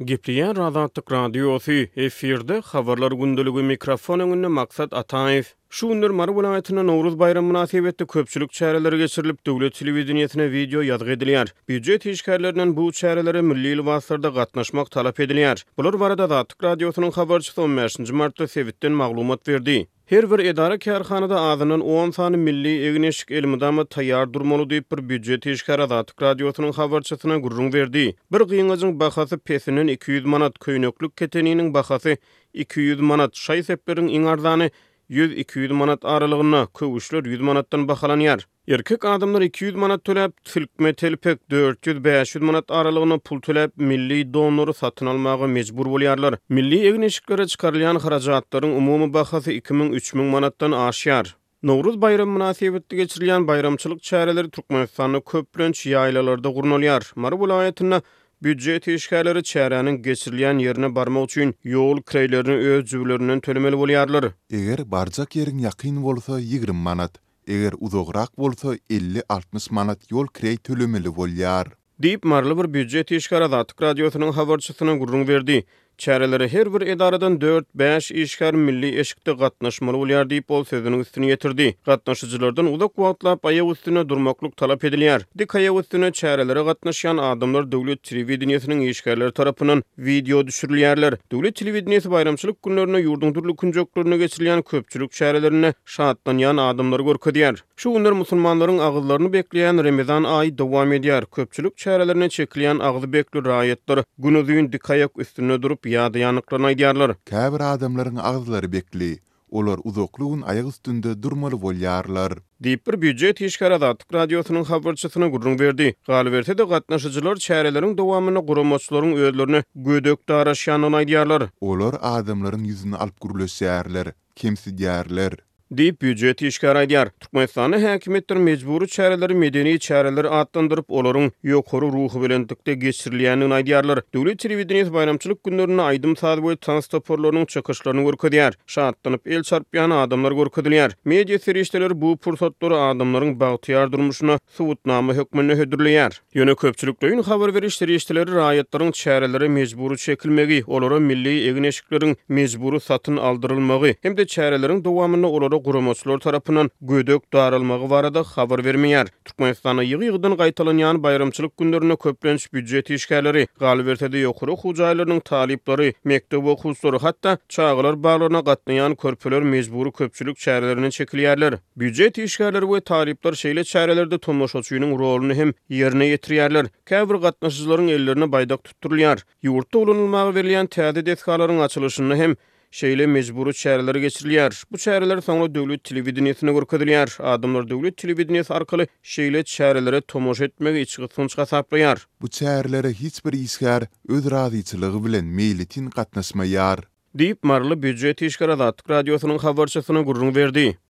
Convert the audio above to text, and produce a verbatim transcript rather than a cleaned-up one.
Gepliýän Azatlyk radiosu efirde habarlar gündüligi mikrofon öňünde maksat Ataev. Şu günler Mary vilayatyna Nowruz bayramy münasibetde köpçülik çäreleri geçirilip döwlet telewizionyna video ýazgy edilýär. Büdjet işgärlerinden bu çärelere milli ilwaslarda gatnaşmak talap edilýär. Bular barada Azatlyk radiosynyň habarçysy on beşinji martda Sewitden maglumat berdi. Her bir edara kärhanada azynyň on sany milli egneşik elmydamy taýýar durmaly diýip bir büdjet işgär Azatlyk radiosynyň habarçysyna gurrun berdi. Bir gyňyjyň bahasy pesinin iki yüz manat, köýneklik keteniniň bahasy iki yüz manat, şaý sepperiň iň arzany yüz iki yüz manat aralygyna, köwüşler yüz manatdan bahalanýar. Erkek adamlar iki yüz manat töläp, tilkme telpek dört yüz beş yüz manat aralygyna pul töläp milli donnory satyn almagy mejbur bolýarlar. Milli egneşiklere çykarylýan harajatlaryň umumy bahasy iki min üç min manatdan aşýar. Nowruz bayramy münasibetde geçirilýän bayramçylyk çäreleri Türkmenistanyň köplenç ýaýlalarda gurnalýar. Mary vilayatyna büdjet işgärleri çäräniň geçirilýän ýerine barmak üçin ýol kireýlerini öz jüwlerinden tölemeli bolýarlar. Eger barjak ýeriň ýakyn bolsa ýygrym manat, eger uzagrak bolsa elli altmyş manat ýol kireý tölemeli bolýar. Diýip marly bir büdjet işgär Azatlyk radiosynyň habarçysyna gurrun berdi. Çäreleri her bir edaradan dört beş işgär milli eşikde gatnaşmaly bolýar diýip ol sözüniň üstüne ýetirdi. Gatnaşyjylardan uzak wagtlap aýak üstüne durmaklyk talap edilýär. Dik aýak üstüne çärelere gatnaşýan adamlar döwlet telewizionynyň işgärleri tarapyndan video düşürilýärler. Döwlet telewizionyny bayramçylyk günlerine ýurduň türlü künjeklerine geçirilýän köpçülik çärelerine şatlanýan adamlar görkezýär. Şu günler musulmanlaryň agyzlaryny bekleýän Ramazan aýy dowam edýär. Köpçülik çärelerine çekilýän agyzy bekli raýatlar günüzüň dik aýak üstüne durup ýa-da ýanyklaryny aýdýarlar. Käbir adamlaryň agzlary bekli, olar uzaklygyň aýak üstünde durmaly bolýarlar. Diýip bir büdjet işgär Azatlyk radiosynyň habarçysyna gurrun berdi. Galiberde de gatnaşyjylar çäreleriň dowamyny guramaçylaryň özlerini gödök daraşýanyny aýdýarlar. Olar adamlaryň ýüzüni alyp gürleşýärler, kemsidýärler. Diýip büdjet işgär aýdýar. Türkmenistanyň häkimetleri mejbury çäreleri medeni çäreler adlandyryp olaryň ýokary ruhy bilen dikde geçirilýänini aýdýarlar. Döwlet telewizionyny bayramçylyk günlerini aýdym saat boýy transportlaryň çykyşlaryny görkezýär. Şahatlanyp el çarpýan adamlar görkezilýär. Media serişdeleri bu pursatlary adamlaryň bagtyar durmuşyna subutnama hökmüne hödürleýär. Ýöne köpçüliklerin habar beriş serişdeleri raýatlaryň çärelere mejbury çekilmegi, olara milli egneşikleriň mejbury satyn aldyrylmagy hem-de çäreleriň dowamyny olara guramaçylar tarapyndan gödök daralmagy barada habar bermeýär. Türkmenistana ýygy-ýygydan gaýtalanýan bayramçylyk günlerine köplenç büdjet işgärleri, galiberde ýokary hujaýlarynyň talyplary, mektep okuwçylary hatda çağlar baglaryna gatnaýan körpeler mejbury köpçülik çärelerine çekilýärler. Büdjet işgärleri we talyplar şeýle çärelerde tomoşaçynyň roluny hem ýerine ýetirýärler. Käbir gatnaşyjylaryň ellerine baýdak tutturulýar. Ýurtda ulanylmagy berilýän täze deskalaryň açylyşyny hem şeýle mejbury çäreleri geçirilýär. Bu çäreler soňra döwlet telewizionyna görkezilýär. Adamlar döwlet telewizionyny arkaly şeýle çärelere tomoş etmegi içgysynç gasaplaýar. Bu çärelere hiç bir işgär öz razyçylygy bilen meýletin gatnaşmaýar. Diýip marly büdjet işgär Azatlyk radiosynyň habarçysyna gurrun berdi.